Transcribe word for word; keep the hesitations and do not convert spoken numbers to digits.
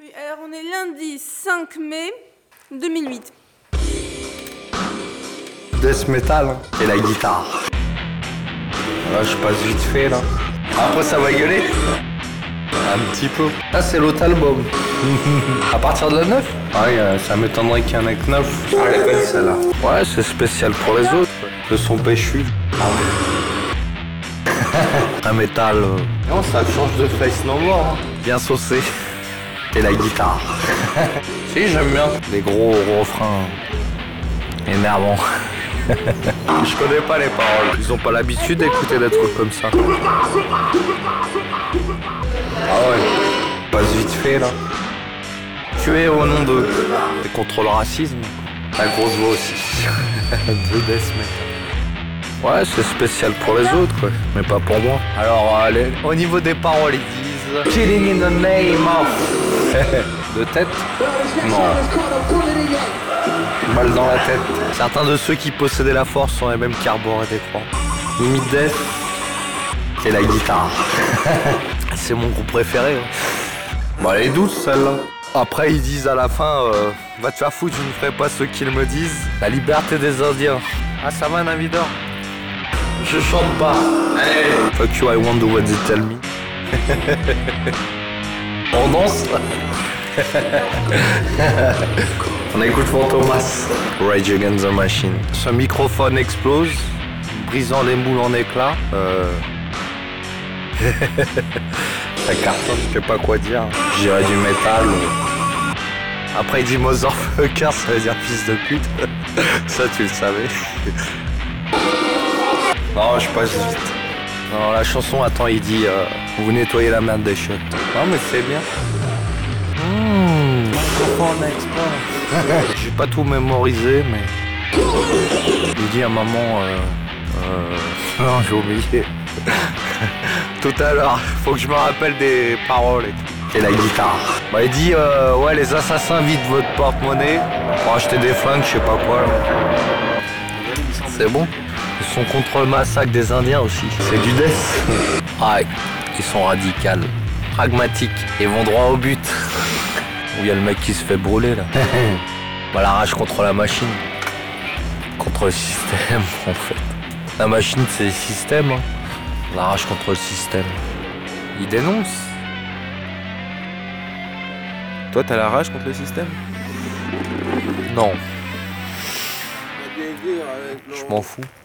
Oui, alors on est lundi cinq mai deux mille huit. Death metal hein. Et la guitare. Là je passe vite fait là. Après ça va gueuler. Un petit peu. Là c'est l'autre album. À partir de la neuf. Ah oui, euh, ça m'étonnerait qu'il y en ait que neuf. Ah, elle est belle celle-là. Ouais, c'est spécial pour les autres. Le son péchu. Ah ouais. Un métal. Euh... Non, ça change de face no more. Hein. Bien saucé. Et la guitare. Si, j'aime bien. Les gros refrains énervants. Je connais pas les paroles. Ils ont pas l'habitude d'écouter des trucs comme ça. Ah ouais. Passe vite fait là. Tué au nom de... Et contre le racisme. La grosse voix aussi. De death metal. Ouais, c'est spécial pour les autres, quoi. Mais pas pour moi. Alors, euh, les... au niveau des paroles, ils disent... Killing in the name of... De tête? Non. Balle dans la tête. Certains de ceux qui possédaient la force sont les mêmes qu'arborés des croix. Limite death. C'est la guitare. C'est mon groupe préféré. Hein. Bah, elle est douce, celle-là. Après, ils disent à la fin, euh, va te faire foutre, je ne ferai pas ce qu'ils me disent. La liberté des Indiens. Ah, ça va, Navidor? Je chante pas. Allez. Fuck you, I won't do what they tell me. On danse. On écoute Fantomas. Rage Against the Machine. Ce microphone explose, brisant les moules en éclats. Euh... Ça cartonne, je sais pas quoi dire. Je dirais du métal. Après il dit Motherfucker, ça veut dire fils de pute. Ça tu le savais. Non, je passe vite. Non, la chanson, attends, il dit euh, vous nettoyez la merde des chiottes. Non mais c'est bien. Mmh, microphone export. J'ai pas tout mémorisé, mais il dit à maman. Euh, euh... Non, j'ai oublié. Tout à l'heure, faut que je me rappelle des paroles et tout. Et la guitare. Bah, il dit euh, ouais, les assassins vident votre porte-monnaie pour acheter des flingues, je sais pas quoi. C'est bon. Ils sont contre le massacre des Indiens aussi. C'est du death. Ouais, ils sont radicaux, pragmatiques et vont droit au but. Où il y a le mec qui se fait brûler là. Bah, la rage contre la machine. Contre le système en fait. La machine c'est le système. Hein. La rage contre le système. Il dénonce. Toi, t'as la rage contre le système? Non. Je m'en fous.